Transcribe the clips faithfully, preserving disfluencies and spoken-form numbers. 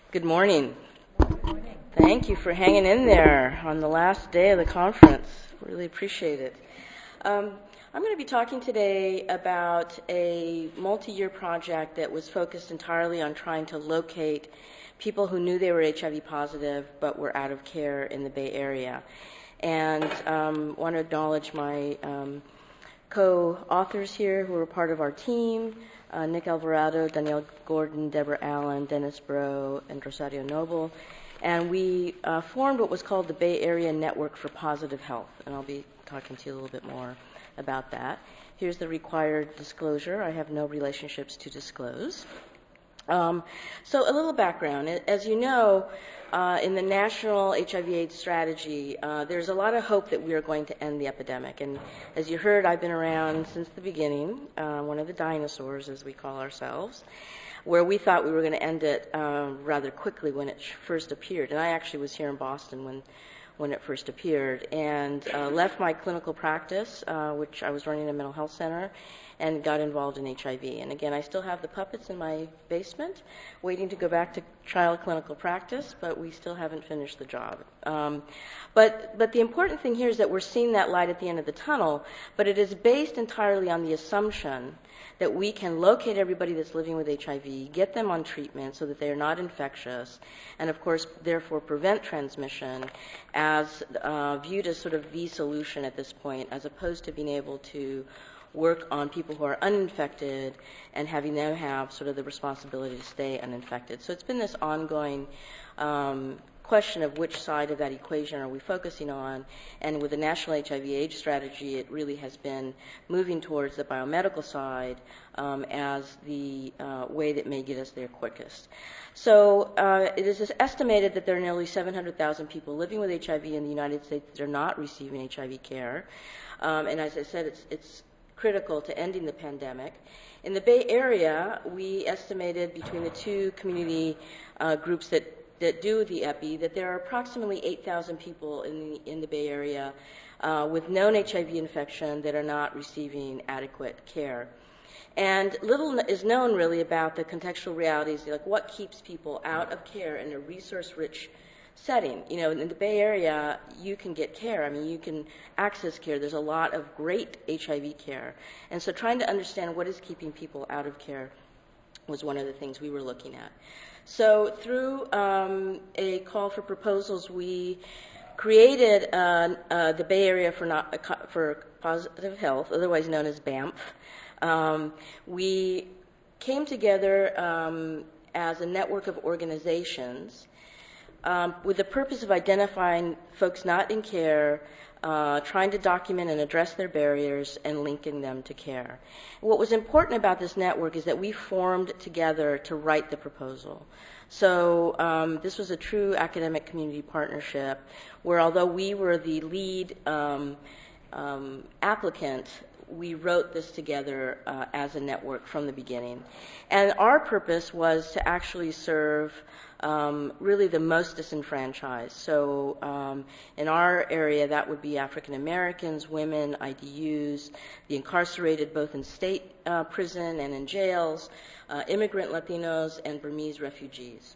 Good morning. Good morning. Thank you for hanging in there on the last day of the conference. Really appreciate it. Um, I'm going to be talking today about a multi-year project that was focused entirely on trying to locate people who knew they were H I V positive but were out of care in the Bay Area. And um, want to acknowledge my um, co-authors here who are part of our team. Uh, Nick Alvarado, Danielle Gordon, Deborah Allen, Dennis Bro, and Rosario Noble. And we uh, formed what was called the Bay Area Network for Positive Health. And I'll be talking to you a little bit more about that. Here's the required disclosure. I have no relationships to disclose. Um, so a little background. As you know, uh, in the national H I V AIDS strategy, uh, there's a lot of hope that we are going to end the epidemic. And as you heard, I've been around since the beginning, uh, one of the dinosaurs, as we call ourselves, where we thought we were going to end it uh, rather quickly when it first appeared. And I actually was here in Boston when when it first appeared, and uh, left my clinical practice, uh, which I was running a mental health center, and got involved in H I V. And again, I still have the puppets in my basement, waiting to go back to child clinical practice, but we still haven't finished the job. Um, but, but the important thing here is that we're seeing that light at the end of the tunnel, but it is based entirely on the assumption that we can locate everybody that's living with H I V, get them on treatment so that they are not infectious, and of course, therefore, prevent transmission as uh, viewed as sort of the solution at this point, as opposed to being able to work on people who are uninfected and having them have sort of the responsibility to stay uninfected. So it's been this ongoing um, question of which side of that equation are we focusing on, and with the National H I V AIDS strategy, it really has been moving towards the biomedical side um, as the uh, way that may get us there quickest. So uh, it is estimated that there are nearly seven hundred thousand people living with H I V in the United States that are not receiving H I V care, um, and as I said, it's, it's critical to ending the pandemic. In the Bay Area, we estimated between the two community uh, groups that that do the epi, that there are approximately eight thousand people in the, in the Bay Area uh, with known H I V infection that are not receiving adequate care. And little is known really about the contextual realities, like what keeps people out of care in a resource-rich setting. You know, in the Bay Area, you can get care. I mean, you can access care. There's a lot of great H I V care. And so trying to understand what is keeping people out of care was one of the things we were looking at. So through um, a call for proposals, we created uh, uh, the Bay Area for, not, uh, for Positive Health, otherwise known as B A M F. Um, we came together um, as a network of organizations um, with the purpose of identifying folks not in care, Uh, trying to document and address their barriers and linking them to care. What was important about this network is that we formed together to write the proposal. So um, this was a true academic community partnership where, although we were the lead um, um, applicant, we wrote this together uh, as a network from the beginning. And our purpose was to actually serve um, really the most disenfranchised. So um, in our area, that would be African Americans, women, I D Us, the incarcerated both in state uh, prison and in jails, uh, immigrant Latinos, and Burmese refugees.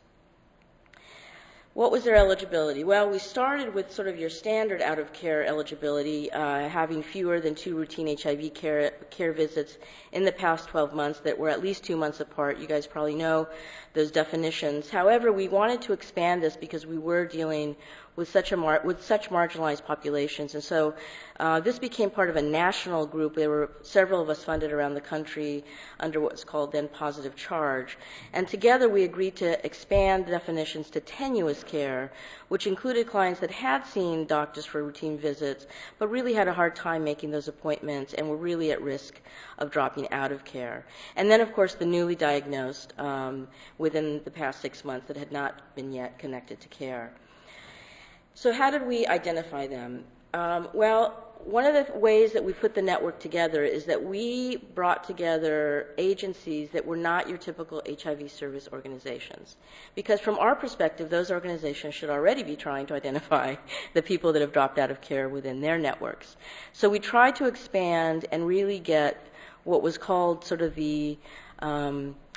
What was their eligibility? Well, we started with sort of your standard out-of-care eligibility, uh, having fewer than two routine H I V care, care visits in the past twelve months that were at least two months apart. You guys probably know those definitions. However, we wanted to expand this because we were dealing with such a mar- with such marginalized populations, and so uh, this became part of a national group. There were several of us funded around the country under what was called then Positive Charge, and together we agreed to expand the definitions to tenuous care, which included clients that had seen doctors for routine visits, but really had a hard time making those appointments and were really at risk of dropping out of care. And then, of course, the newly diagnosed um, within the past six months that had not been yet connected to care. So how did we identify them? Um, well, one of the ways that we put the network together is that we brought together agencies that were not your typical H I V service organizations. Because from our perspective, those organizations should already be trying to identify the people that have dropped out of care within their networks. So we tried to expand and really get what was called sort of the um,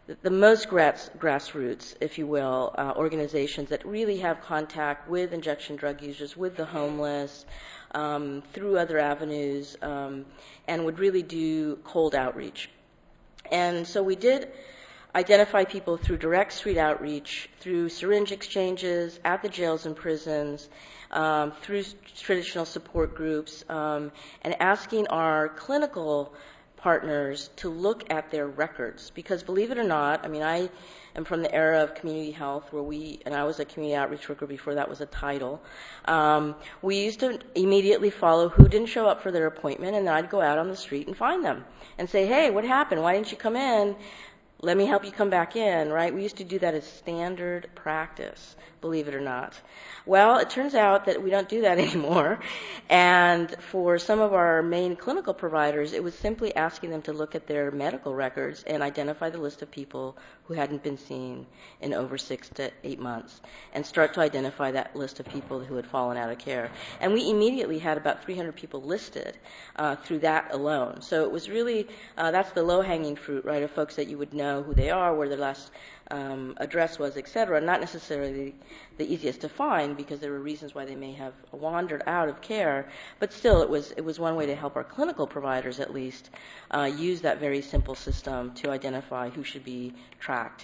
the most grass, grassroots, if you will, uh, organizations that really have contact with injection drug users, with the homeless, um, through other avenues, um, and would really do cold outreach. And so we did identify people through direct street outreach, through syringe exchanges at the jails and prisons, um, through traditional support groups, um, and asking our clinical partners to look at their records. Because believe it or not, I mean, I am from the era of community health where we, and I was a community outreach worker before that was a title, um, we used to immediately follow who didn't show up for their appointment, and then I'd go out on the street and find them and say, hey, what happened? Why didn't you come in? Let me help you come back in, right? We used to do that as standard practice, believe it or not. Well, it turns out that we don't do that anymore. And for some of our main clinical providers, it was simply asking them to look at their medical records and identify the list of people who hadn't been seen in over six to eight months and start to identify that list of people who had fallen out of care. And we immediately had about three hundred people listed uh, through that alone. So it was really, uh, that's the low-hanging fruit, right, of folks that you would know who they are, where their last um, address was, et cetera. Not necessarily the easiest to find because there were reasons why they may have wandered out of care, but still it was it was one way to help our clinical providers at least uh, use that very simple system to identify who should be tracked.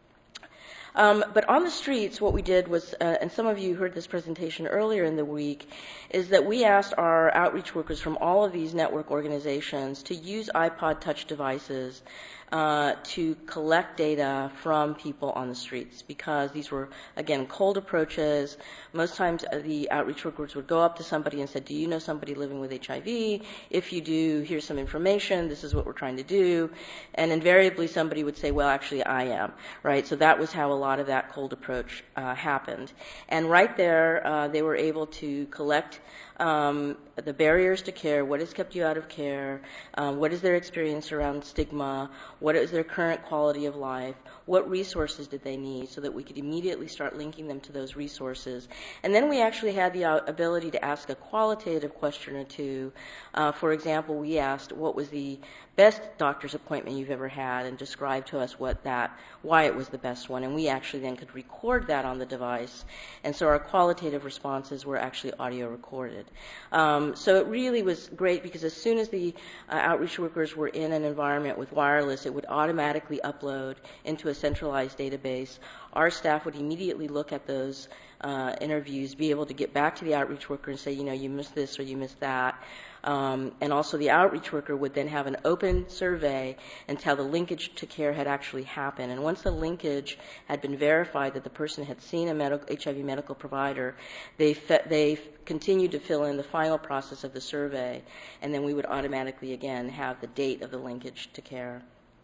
Um, but on the streets, what we did was, uh, and some of you heard this presentation earlier in the week, is that we asked our outreach workers from all of these network organizations to use iPod touch devices uh, to collect data from people on the streets, because these were, again, cold approaches. Most times uh, the outreach workers would go up to somebody and say, do you know somebody living with H I V? If you do, here's some information. This is what we're trying to do. And invariably somebody would say, well, actually, I am, right? So that was how a lot of that cold approach uh, happened. And right there, uh, they were able to collect um, the barriers to care, what has kept you out of care, um, what is their experience around stigma, what is their current quality of life, what resources did they need, so that we could immediately start linking them to those resources. And then we actually had the uh, ability to ask a qualitative question or two. Uh, for example, we asked, what was the best doctor's appointment you've ever had, and describe to us what that, why it was the best one. And we actually then could record that on the device. And so our qualitative responses were actually audio recorded. Um, so it really was great because as soon as the uh, outreach workers were in an environment with wireless, it would automatically upload into a centralized database. Our staff would immediately look at those uh, interviews, be able to get back to the outreach worker and say, you know, you missed this or you missed that. Um, and also the outreach worker would then have an open survey until the linkage to care had actually happened. And once the linkage had been verified that the person had seen a medical, H I V medical provider, they, fe- they continued to fill in the final process of the survey, and then we would automatically again have the date of the linkage to care.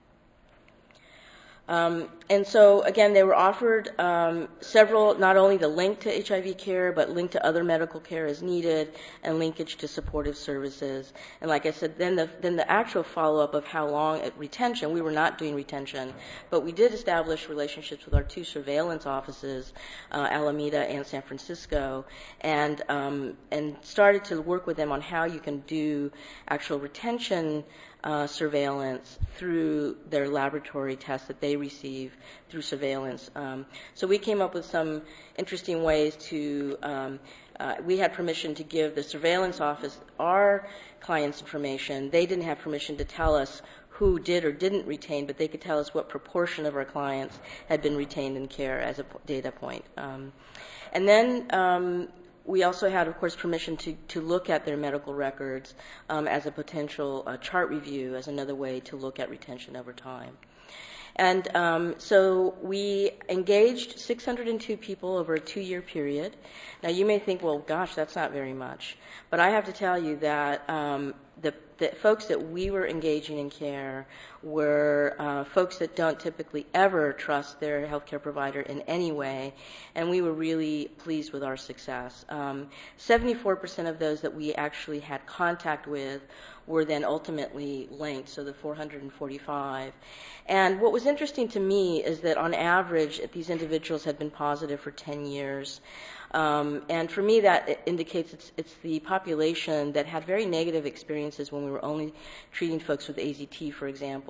Um, and so, again, they were offered um, several, not only the link to H I V care, but link to other medical care as needed, and linkage to supportive services. And like I said, then the, then the actual follow-up of how long at retention, we were not doing retention, but we did establish relationships with our two surveillance offices, uh, Alameda and San Francisco, and, um, and started to work with them on how you can do actual retention Uh, surveillance through their laboratory tests that they receive through surveillance. Um, so we came up with some interesting ways to, um, uh, we had permission to give the surveillance office our clients' information. They didn't have permission to tell us who did or didn't retain, but they could tell us what proportion of our clients had been retained in care as a data point. Um, and then um, we also had, of course, permission to, to look at their medical records um, as a potential uh, chart review, as another way to look at retention over time. And um, so we engaged six hundred two people over a two-year period. Now, you may think, well, gosh, that's not very much. But I have to tell you that um, the, the folks that we were engaging in care were uh, folks that don't typically ever trust their healthcare provider in any way, and we were really pleased with our success. Um, seventy-four percent of those that we actually had contact with were then ultimately linked, so the four hundred forty-five. And what was interesting to me is that on average, these individuals had been positive for ten years. Um, and for me, that indicates it's, it's the population that had very negative experiences when we were only treating folks with A Z T, for example,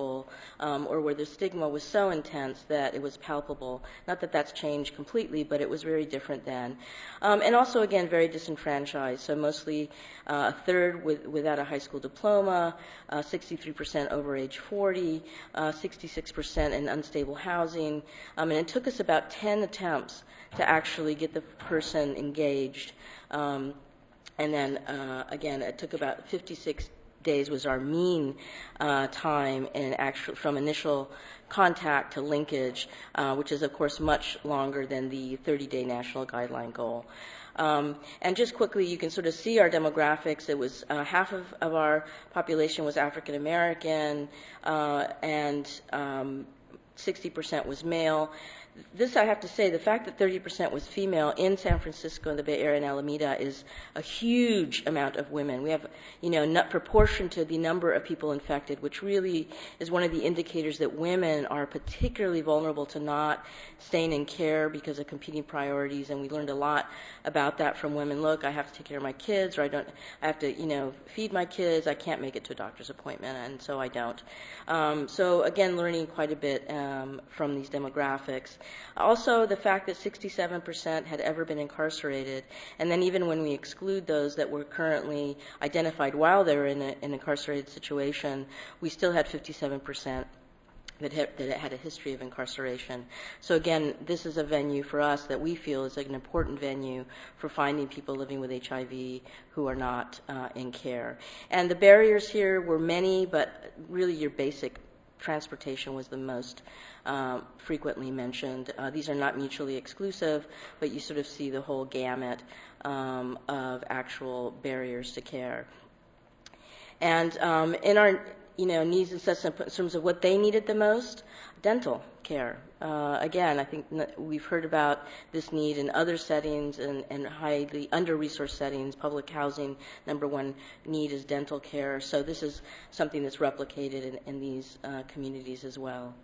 people, um, or where the stigma was so intense that it was palpable. Not that that's changed completely, but it was very different then. Um, and also, again, very disenfranchised. So mostly uh, a third with, without a high school diploma, uh, sixty-three percent over age forty, uh, sixty-six percent in unstable housing. Um, and it took us about ten attempts to actually get the person engaged. Um, and then, uh, again, it took about fifty-six days was our mean uh, time in actual, from initial contact to linkage, uh, which is, of course, much longer than the thirty-day national guideline goal. Um, and just quickly, you can sort of see our demographics. It was uh, half of, of our population was African American, uh, and um, sixty percent was male. This, I have to say, the fact that thirty percent was female in San Francisco and the Bay Area and Alameda is a huge amount of women. We have, you know, not proportion to the number of people infected, which really is one of the indicators that women are particularly vulnerable to not staying in care because of competing priorities. And we learned a lot about that from women. Look, I have to take care of my kids, or I don't, I have to, you know, feed my kids. I can't make it to a doctor's appointment, and so I don't. Um, so again, learning quite a bit um, from these demographics. Also, the fact that sixty-seven percent had ever been incarcerated, and then even when we exclude those that were currently identified while they were in a, an incarcerated situation, we still had fifty-seven percent that had, that had a history of incarceration. So again, this is a venue for us that we feel is like an important venue for finding people living with H I V who are not uh, in care. And the barriers here were many, but really your basic transportation was the most um, frequently mentioned. Uh, these are not mutually exclusive, but you sort of see the whole gamut um, of actual barriers to care. And um, in our you know, needs assessment in terms of what they needed the most, dental care. Uh, again, I think we've heard about this need in other settings and, and highly under-resourced settings. Public housing, number one need is dental care. So this is something that's replicated in, in these uh, communities as well.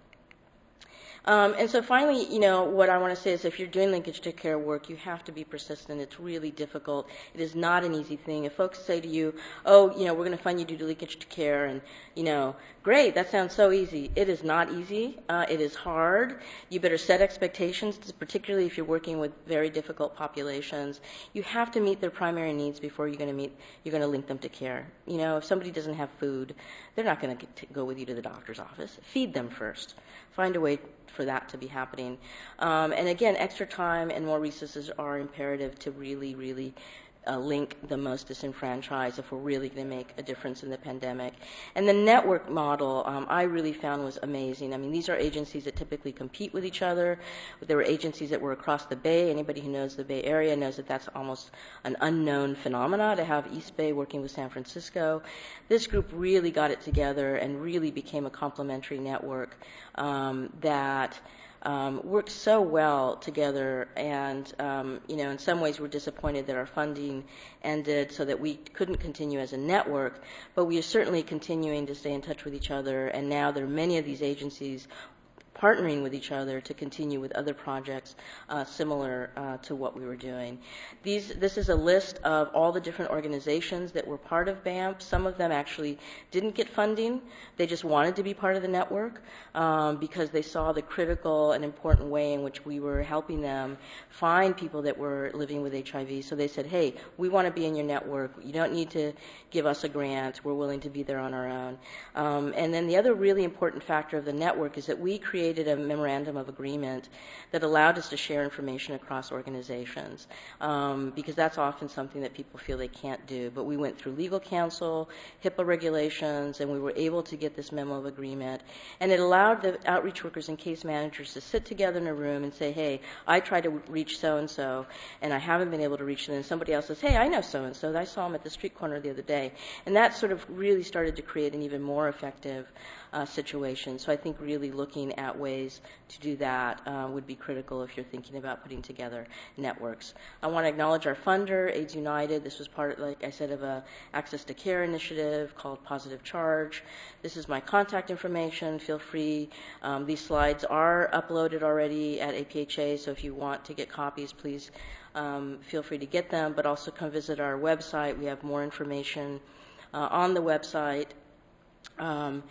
Um, and so finally, you know, what I want to say is if you're doing linkage to care work, you have to be persistent. It's really difficult. It is not an easy thing. If folks say to you, oh, you know, we're going to fund you to do linkage to care, and, you know, great, that sounds so easy. It is not easy. Uh, it is hard. You better set expectations, particularly if you're working with very difficult populations. You have to meet their primary needs before you're going to meet, you're going to link them to care. You know, if somebody doesn't have food, they're not going to go with you to the doctor's office. Feed them first. Find a way for that to be happening. Um, and again, extra time and more resources are imperative to really, really uh, link the most disenfranchised if we're really going to make a difference in the pandemic. And the network model um, I really found was amazing. I mean, these are agencies that typically compete with each other. There were agencies that were across the Bay. Anybody who knows the Bay Area knows that that's almost an unknown phenomena to have East Bay working with San Francisco. This group really got it together and really became a complementary network um, that Um, worked so well together, and um, you know, in some ways we're disappointed that our funding ended so that we couldn't continue as a network, but we are certainly continuing to stay in touch with each other, and now there are many of these agencies partnering with each other to continue with other projects uh, similar uh, to what we were doing. These, this is a list of all the different organizations that were part of B A M P. Some of them actually didn't get funding. They just wanted to be part of the network um, because they saw the critical and important way in which we were helping them find people that were living with H I V. So they said, hey, we want to be in your network. You don't need to give us a grant. We're willing to be there on our own. Um, and then the other really important factor of the network is that we created a memorandum of agreement that allowed us to share information across organizations um, because that's often something that people feel they can't do. But we went through legal counsel, HIPAA regulations, and we were able to get this memo of agreement. And it allowed the outreach workers and case managers to sit together in a room and say, hey, I tried to reach so-and-so, and I haven't been able to reach them. And somebody else says, hey, I know so-and-so. I saw him at the street corner the other day. And that sort of really started to create an even more effective uh, situation. So I think really looking at ways to do that uh, would be critical if you're thinking about putting together networks. I want to acknowledge our funder, AIDS United. This was part, like I said, of a Access to Care initiative called Positive Charge. This is my contact information. Feel free. Um, these slides are uploaded already at A P H A, so if you want to get copies, please um, feel free to get them, but also come visit our website. We have more information uh, on the website. Um,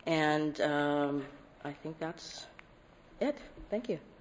And um, I think that's it. Thank you.